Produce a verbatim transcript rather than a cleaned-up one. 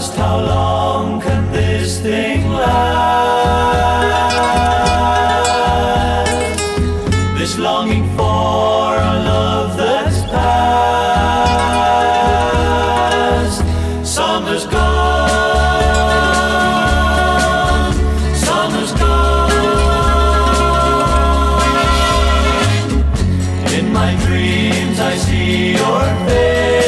just how long can this thing last? This longing for a love that's past. Summer's gone, summer's gone. In my dreams I see your face.